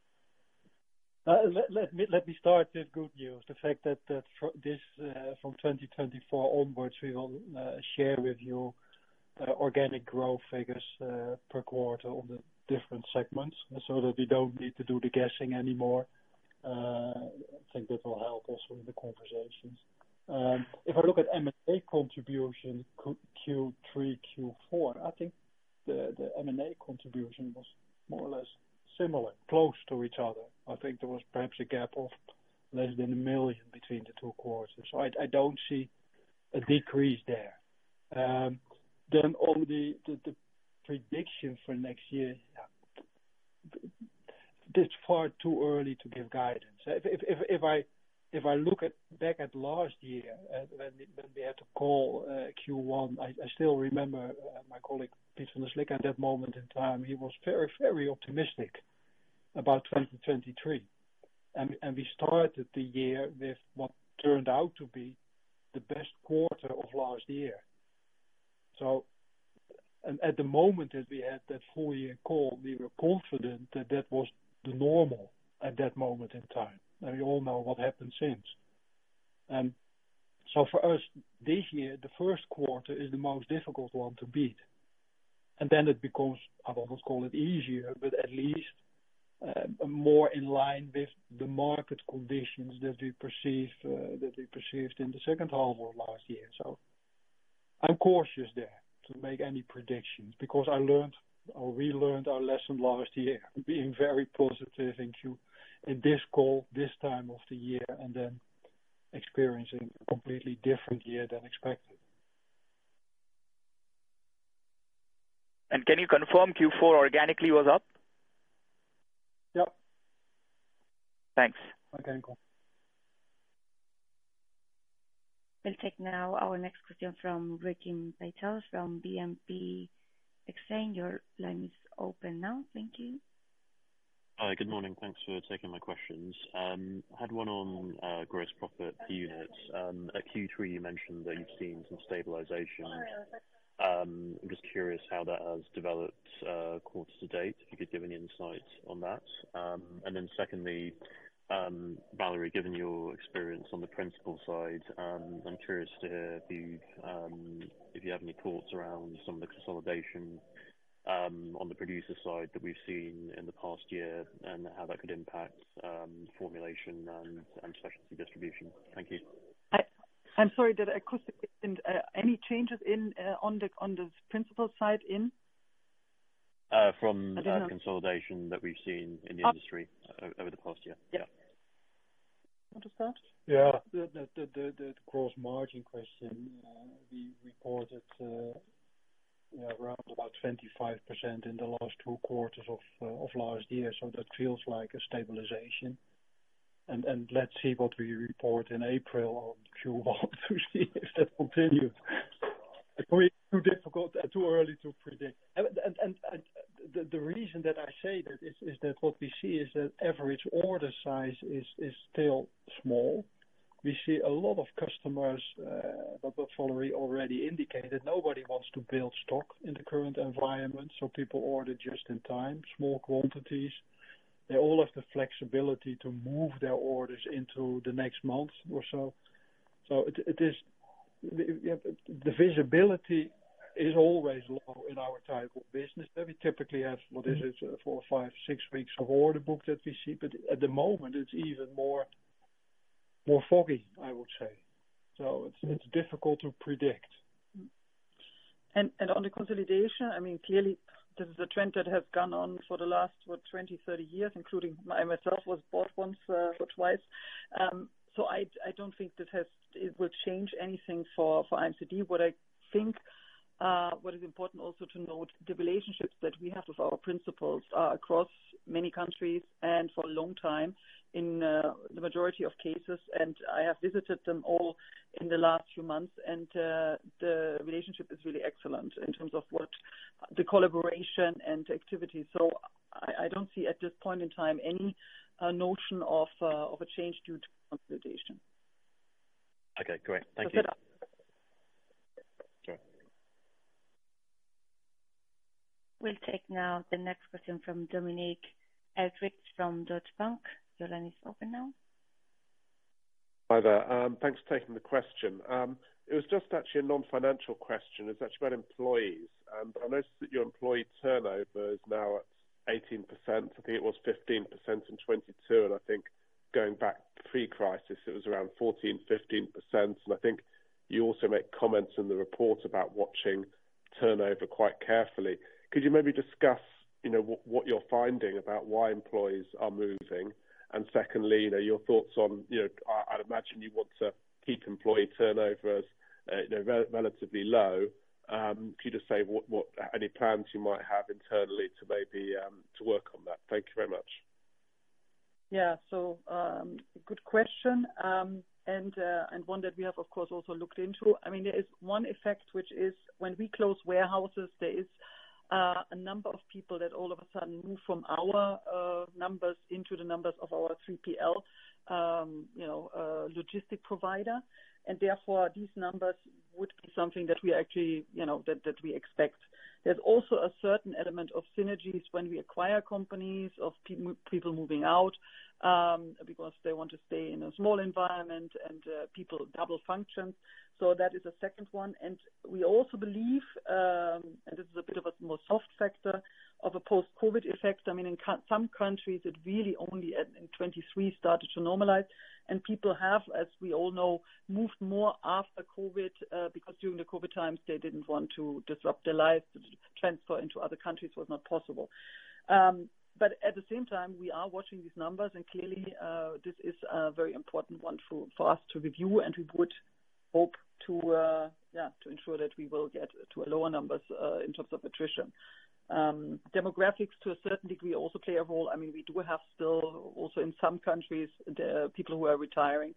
Let me start with good news. The fact that from 2024 onwards, we will share with you organic growth figures per quarter on the different segments, so that we don't need to do the guessing anymore. I think that will help also in the conversations. If I look at M&A contribution Q3, Q4, I think the M&A contribution was more or less similar, close to each other. I think there was perhaps a gap of less than 1 million between the two quarters. So I don't see a decrease there. Then on the prediction for next year, it's far too early to give guidance. If I look back at last year, when we had to call Q1, I still remember my colleague Piet van der Slik at that moment in time. He was very, very optimistic about 2023, and we started the year with what turned out to be the best quarter of last year. So, and at the moment that we had that full year call, we were confident that that was the normal at that moment in time. And we all know what happened since. And so for us this year, the first quarter is the most difficult one to beat. And then it becomes, I will not call it easier, but at least more in line with the market conditions that we perceived in the second half of last year. So I'm cautious there to make any predictions because we learned our lesson last year, being very positive in this call, this time of the year, and then experiencing a completely different year than expected. And can you confirm Q4 organically was up? Yep. Thanks. I can confirm. We'll take now our next question from Rikin Patel from BNP Exane. Your line is open now. Thank you. Hi, good morning. Thanks for taking my questions. I had one on gross profit per unit. At Q3, you mentioned that you've seen some stabilization. I'm just curious how that has developed quarter to date, if you could give any insight on that. And then secondly, Valerie, given your experience on the principal side, I'm curious to hear if you have any thoughts around some of the consolidation on the producer side that we've seen in the past year and how that could impact formulation and specialty distribution. Thank you. I'm sorry, did acoustic any changes on the principal side in? From consolidation that we've seen in the industry over the past year. Yeah. Want to start? Yeah, the gross margin question, we reported around about 25% in the last 2 quarters of last year, so that feels like a stabilization. And let's see what we report in April on Q1 to see if that continues. It's too difficult, too early to predict. And the reason that I say that is that what we see is that average order size is still small. We see a lot of customers, but what Valerie already indicated, nobody wants to build stock in the current environment, so people order just in time, small quantities. They all have the flexibility to move their orders into the next month or so. So it is the visibility is always low in our type of business. We typically have 4, 5, 6 weeks of order book that we see, but at the moment it's even more foggy, I would say. So it's difficult to predict. And on the consolidation, I mean, clearly this is a trend that has gone on for the last 20, 30 years, including myself was bought once or twice. So I don't think it will change anything for IMCD. What I think what is important also to note, the relationships that we have with our principals are across many countries and for a long time in the majority of cases, and I have visited them all in the last few months, and the relationship is really excellent in terms of what the collaboration and activity. So I don't see at this point in time any notion of a change due to consolidation. Okay, great. Thank you. Sure. We'll take now the next question from Dominic Edridge from Deutsche Bank. Your line is open now. Hi there. Thanks for taking the question. It was just actually a non-financial question. It's actually about employees. I noticed that your employee turnover is now at 18%. I think it was 15% in 22, and I think going back pre-crisis it was around 14, 15%. And I think you also make comments in the report about watching turnover quite carefully. Could you maybe discuss, what you're finding about why employees are moving? And secondly, your thoughts on, I'd imagine you want to keep employee turnover relatively low. Could you just say what any plans you might have internally to maybe to work on that? Thank you very much. Yeah. So good question, and one that we have, of course, also looked into. I mean, there is one effect, which is when we close warehouses, there is a number of people that all of a sudden move from our numbers into the numbers of our 3PL, logistic provider. And therefore, these numbers would be something that we actually, that we expect. There's also a certain element of synergies when we acquire companies, of people moving out because they want to stay in a small environment, and people double function. So that is a second one. And we also believe, and this is a bit of a more soft factor, of a post-COVID effect. I mean, in some countries, it really only in 23 started to normalize. And people have, as we all know, moved more after COVID because during the COVID times, they didn't want to disrupt their lives. To transfer into other countries was not possible. But at the same time, we are watching these numbers, and clearly this is a very important one for us to review, and we would hope to ensure that we will get to a lower numbers in terms of attrition. Demographics to a certain degree also play a role. I mean, we do have still also in some countries the people who are retiring.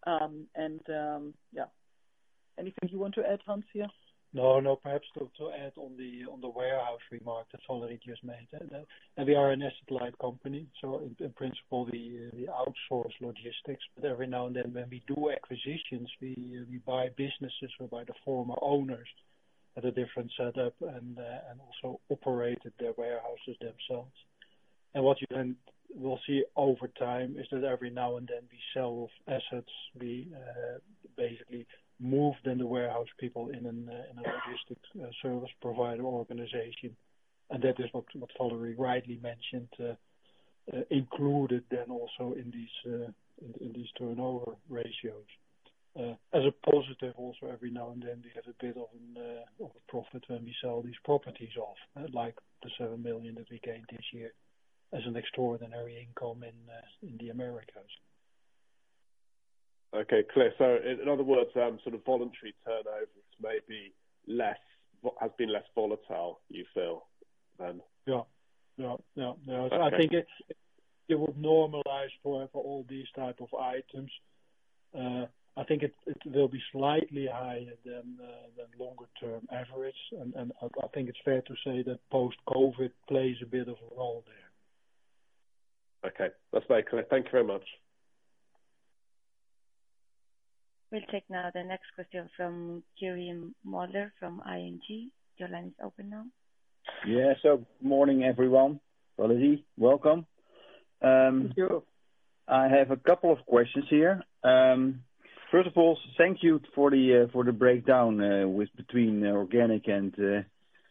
Anything you want to add, Hans, here? No, perhaps to add on the warehouse remark that Valerie just made. And we are an asset-light company, so in principle we outsource logistics. But every now and then when we do acquisitions, we buy businesses whereby the former owners had a different setup and also operated their warehouses themselves. And what you then will see over time is that every now and then we sell off assets. We basically move then the warehouse people in a logistics service provider organization, and that is what Valerie rightly mentioned, included then also in these turnover ratios. As a positive, also every now and then we have a bit of a profit when we sell these properties off, like the 7 million that we gained this year as an extraordinary income in the Americas. Okay, clear. So in other words, sort of voluntary turnover is maybe has been less volatile, you feel, then? Yeah. So I think it would normalize for all these type of items. I think it will be slightly higher than longer term average, and I think it's fair to say that post-COVID plays a bit of a role there. Okay, that's very clear. Thank you very much. We'll take now the next question from Quirijn Mulder from ING. Your line is open now. Yeah, so morning everyone. Valerie, welcome. Thank you. I have a couple of questions here. First of all, thank you for the breakdown between organic and the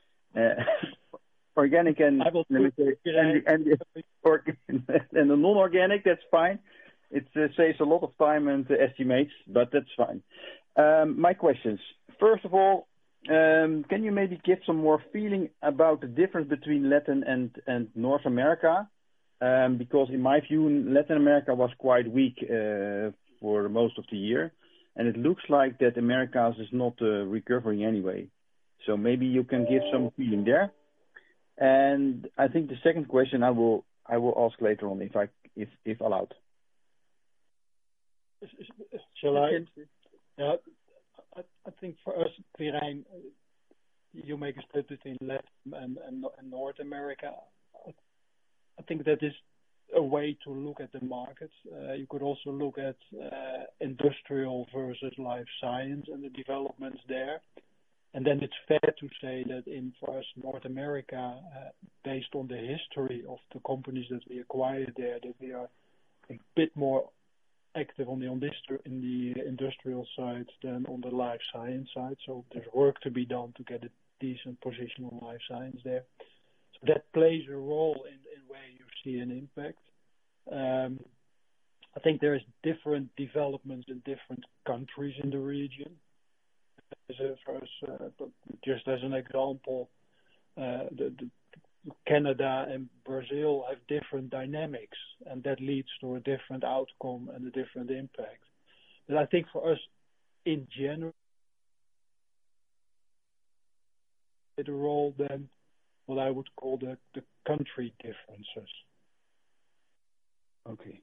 non-organic. That's fine. It saves a lot of time and estimates, but that's fine. My questions. First of all, can you maybe give some more feeling about the difference between Latin and North America? Because in my view, Latin America was quite weak for most of the year, and it looks like that Americas is not recovering anyway. So maybe you can give some feeling there. And I think the second question I will ask later on if allowed. Shall I? Yeah, I think for us, Quirijn, you make a split between Latin and North America. I think that is a way to look at the markets. You could also look at industrial versus life science and the developments there. And then it's fair to say that for us, North America, based on the history of the companies that we acquired there, that we are a bit more active in the industrial side than on the life science side. So there's work to be done to get a decent position on life science there. So that plays a role in where you see an impact. I think there is different developments in different countries in the region. For us, just as an example, Canada and Brazil have different dynamics, and that leads to a different outcome and a different impact. But I think for us, in general, a role than what I would call the country differences. Okay.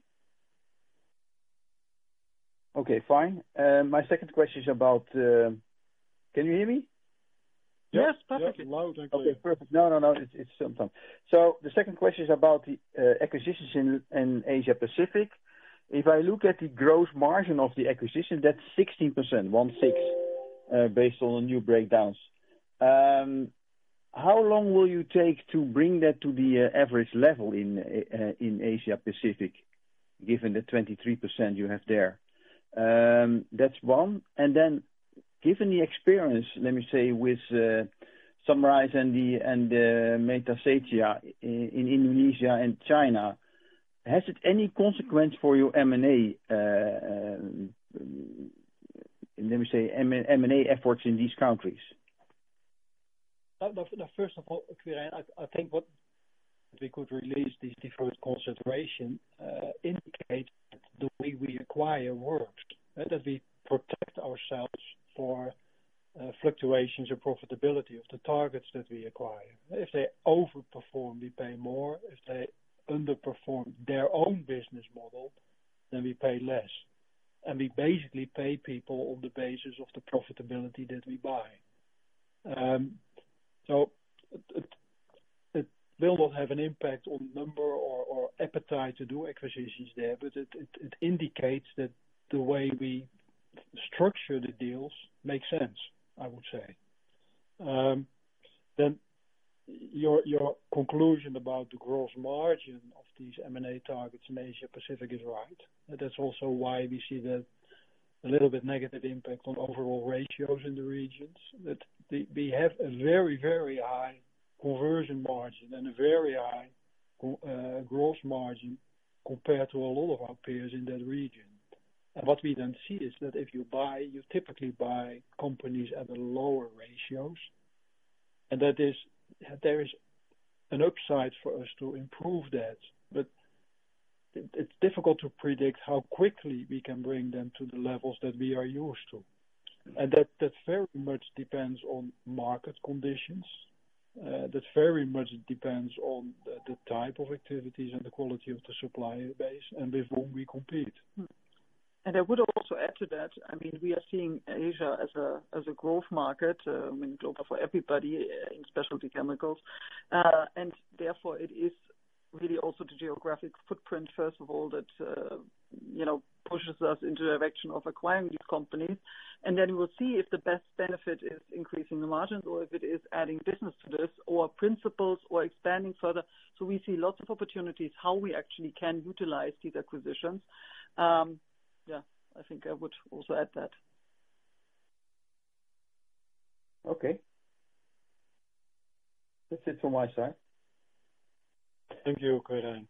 Okay, fine. My second question is about. Can you hear me? Yes, perfectly. Yeah, loud and clear. Okay, perfect. No, it's sometimes. So the second question is about the acquisitions in Asia Pacific. If I look at the gross margin of the acquisition, that's 16%, 16, based on the new breakdowns. How long will you take to bring that to the average level in Asia Pacific, given the 23% you have there? That's one. And then, given the experience, let me say, with Sunrise and Metasetia in Indonesia and China, has it any consequence for your M&A? Let me say M&A efforts in these countries. First of all, Quirijn, I think what we could release these deferred consideration indicates that the way we acquire works, that we protect ourselves for fluctuations in profitability of the targets that we acquire. If they overperform, we pay more. If they underperform their own business model, then we pay less. And we basically pay people on the basis of the profitability that we buy. So it will not have an impact on number or appetite to do acquisitions there, but it indicates that the way we structure the deals makes sense, I would say. Then your conclusion about the gross margin of these M&A targets in Asia Pacific is right. That's also why we see that a little bit negative impact on overall ratios in the regions. That we have a very, very high conversion margin and a very high gross margin compared to a lot of our peers in that region. And what we then see is that if you typically buy companies at a lower ratios, and there is an upside for us to improve that, but it's difficult to predict how quickly we can bring them to the levels that we are used to. And that very much depends on market conditions. That very much depends on the type of activities and the quality of the supplier base and with whom we compete. And I would also add to that, I mean, we are seeing Asia as a growth market, global for everybody in specialty chemicals. And therefore it is really also the geographic footprint, first of all, that, pushes us into the direction of acquiring these companies. And then we'll see if the best benefit is increasing the margins or if it is adding business to this or principles or expanding further. So we see lots of opportunities how we actually can utilize these acquisitions. I think I would also add that. Okay. That's it from my side. Thank you, Quirijn.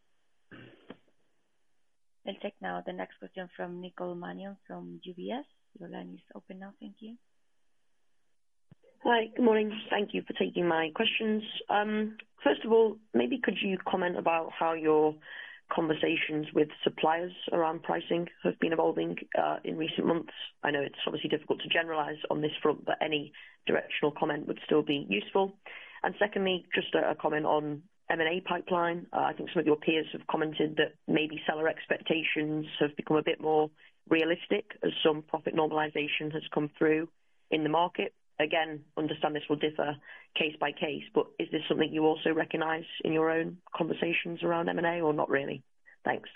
We'll take now the next question from Nicole Manion from UBS. Your line is open now. Thank you. Hi, good morning. Thank you for taking my questions. First of all, maybe could you comment about how your conversations with suppliers around pricing have been evolving in recent months? I know it's obviously difficult to generalize on this front, but any directional comment would still be useful. And secondly, just a comment on M&A pipeline. I think some of your peers have commented that maybe seller expectations have become a bit more realistic as some profit normalization has come through in the market. Again, understand this will differ case by case, but is this something you also recognize in your own conversations around M&A or not really? Thanks.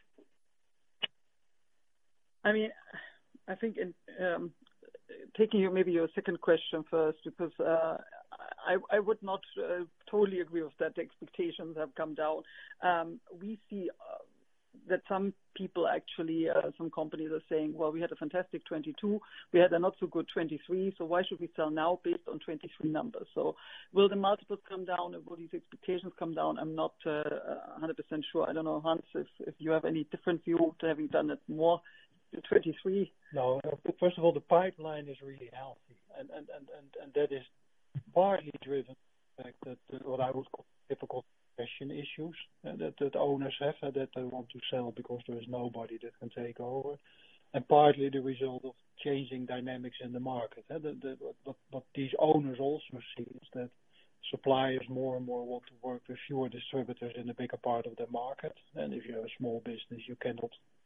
I mean, I think in taking your second question first, because I would not totally agree with that. The expectations have come down. We see that some people actually, some companies are saying, well, we had a fantastic 22, we had a not so good 23, so why should we sell now based on 23 numbers? So will the multiples come down and will these expectations come down? I'm not 100% sure. I don't know, Hans, if you have any different view to having done it more to 23. No, first of all, the pipeline is really healthy, and that is partly driven by the fact that what I would call difficult succession issues that owners have, that they want to sell because there is nobody that can take over, and partly the result of changing dynamics in the market. What these owners also see is that suppliers more and more want to work with fewer distributors in a bigger part of the market. And if you have a small business, you cannot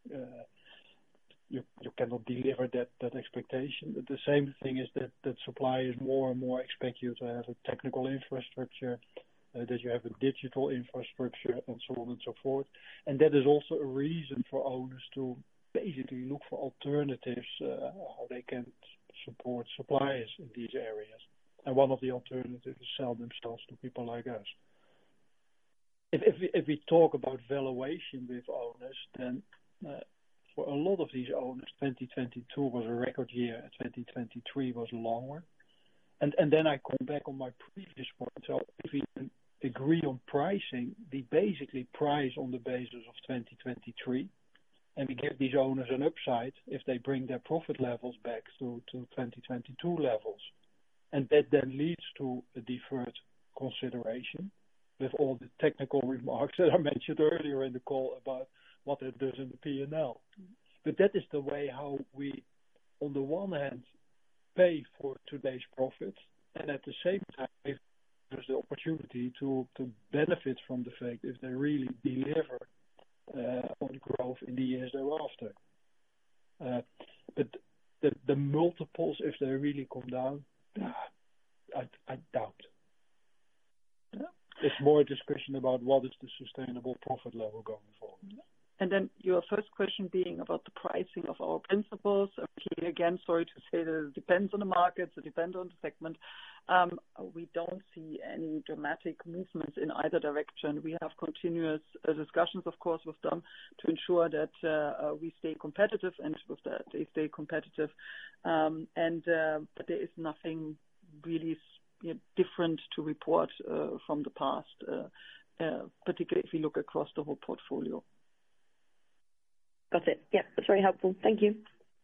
deliver that expectation. But the same thing is that suppliers more and more expect you to have a technical infrastructure, that you have a digital infrastructure, and so on and so forth. And that is also a reason for owners to basically look for alternatives, how they can support suppliers in these areas. And one of the alternatives is sell themselves to people like us. If we talk about valuation with owners, then for a lot of these owners, 2022 was a record year, 2023 was longer. And then I come back on my previous point. So if we agree on pricing, we basically price on the basis of 2023, and we give these owners an upside if they bring their profit levels back to 2022 levels. And that then leads to a deferred consideration with all the technical remarks that I mentioned earlier in the call about what it does in the P&L. But that is the way how we, on the one hand, pay for today's profits, and at the same time, there's the opportunity to benefit from the fact if they really deliver on growth in the years thereafter. But the multiples, if they really come down, I doubt. It's more a discussion about what is the sustainable profit level going forward. And then your first question being about the pricing of our principles. Okay, again, sorry to say that it depends on the markets, it depends on the segment. We don't see any dramatic movements in either direction. We have continuous discussions, of course, with them to ensure that we stay competitive, and with that they stay competitive. But there is nothing really different to report from the past, particularly if we look across the whole portfolio. Got it. Yeah, that's very helpful. Thank you.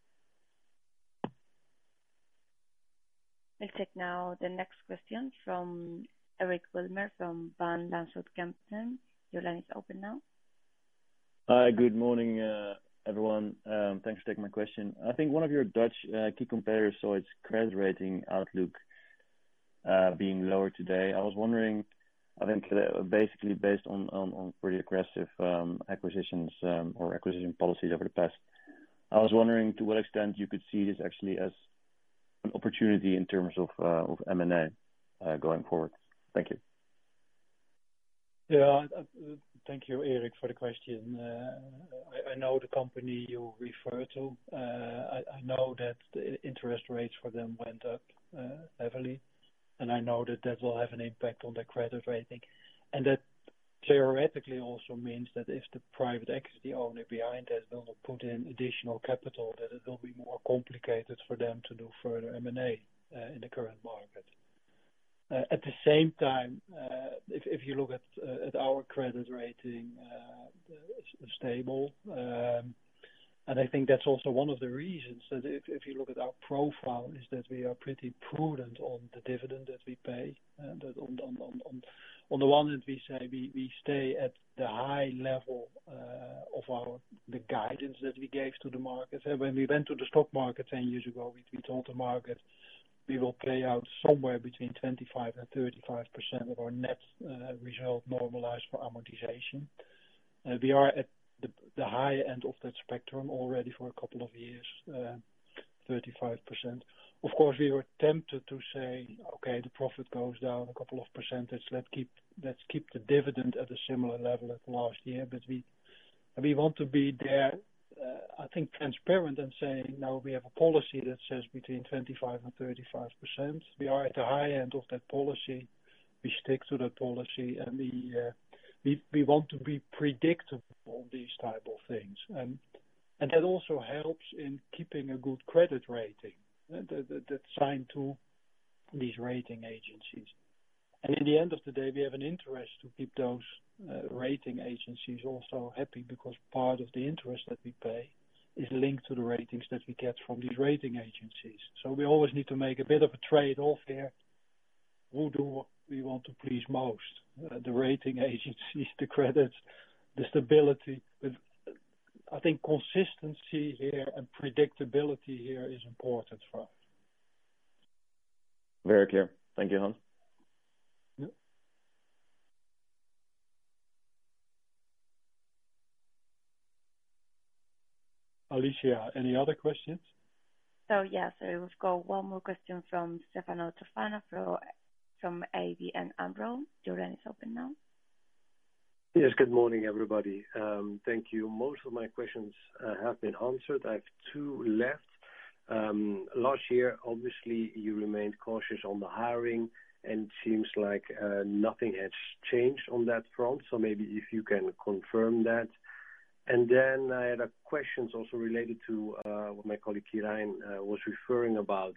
We'll take now the next question from Eric Wilmer from Van Lanschot Kempen. Your line is open now. Hi, good morning, everyone. Thanks for taking my question. I think one of your Dutch key competitors saw its credit rating outlook being lower today. I was wondering, I think basically based on pretty aggressive acquisitions or acquisition policies over the past. I was wondering to what extent you could see this actually as an opportunity in terms of M&A going forward. Thank you. Yeah, thank you, Eric, for the question. I know the company you refer to. I know that the interest rates for them went up heavily. And I know that will have an impact on their credit rating. And that theoretically also means that if the private equity owner behind that will not put in additional capital, that it will be more complicated for them to do further M&A in the current market. At the same time, if you look at our credit rating, stable, and I think that's also one of the reasons that if you look at our profile is that we are pretty prudent on the dividend that we pay. And that on the one hand, we say we stay at the high level of the guidance that we gave to the market. And when we went to the stock market 10 years ago, we told the market we will pay out somewhere between 25 and 35% of our net result normalized for amortization. We are at the high end of that spectrum already for a couple of years, 35%. Of course, we were tempted to say, okay, the profit goes down a couple of percentage. Let's keep the dividend at a similar level as last year. But we want to be there, I think, transparent and saying, now we have a policy that says between 25 and 35%. We are at the high end of that policy. We stick to that policy, and we want to be predictable on these type of things. And that also helps in keeping a good credit rating that's signed to these rating agencies. And in the end of the day, we have an interest to keep those rating agencies also happy, because part of the interest that we pay is linked to the ratings that we get from these rating agencies. So we always need to make a bit of a trade-off here. Who do we want to please most? The rating agencies, the credits, the stability. But I think consistency here and predictability here is important for us. Very clear. Thank you, Hans. Yeah. Alicia, any other questions? So we've got one more question from Stefano Tofano from ABN AMRO. Your line is open now. Yes, good morning, everybody. Thank you. Most of my questions have been answered. I have two left. Last year, obviously, you remained cautious on the hiring, and it seems like nothing has changed on that front. So maybe if you can confirm that. And then I had a questions also related to what my colleague Kiran was referring about.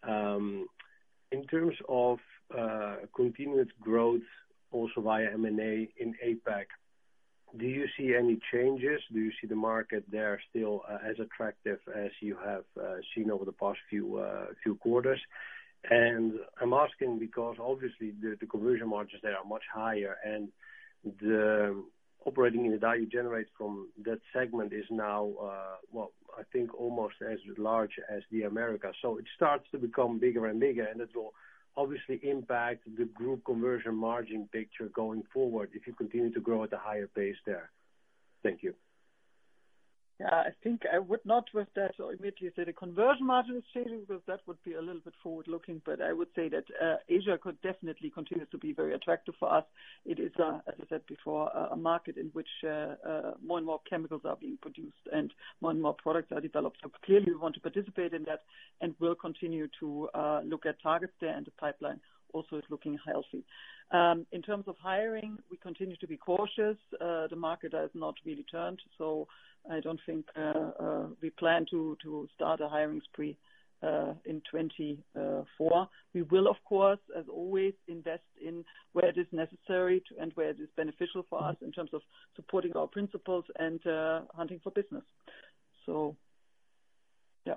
In terms of continued growth also via M&A in APAC, do you see any changes? Do you see the market there still as attractive as you have seen over the past few quarters? And I'm asking because obviously the conversion margins there are much higher, and the operating EBITDA you generate from that segment is now, I think almost as large as the Americas. So it starts to become bigger and bigger, and it will obviously impact the group conversion margin picture going forward if you continue to grow at a higher pace there. Thank you. Yeah, I think I would not with that immediately say the conversion margin is changing, because that would be a little bit forward-looking. But I would say that Asia could definitely continue to be very attractive for us. It is, as I said before, a market in which more and more chemicals are being produced and more products are developed. So clearly we want to participate in that, and will continue to look at targets there, and the pipeline also is looking healthy. In terms of hiring, we continue to be cautious. The market has not really turned, so I don't think we plan to start a hiring spree in 24. We will, of course, as always, invest in where it is necessary and where it is beneficial for us in terms of supporting our principals and hunting for business. So, yeah.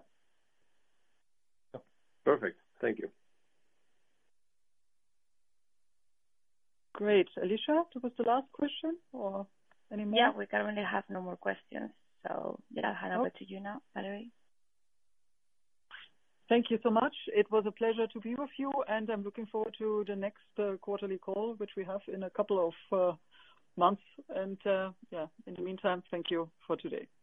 Perfect. Thank you. Great. Alicia, that was the last question, or any more? Yeah, we currently have no more questions. So, I'll hand over to you now, Valerie. Thank you so much. It was a pleasure to be with you, and I'm looking forward to the next quarterly call, which we have in a couple of months. And in the meantime, thank you for today.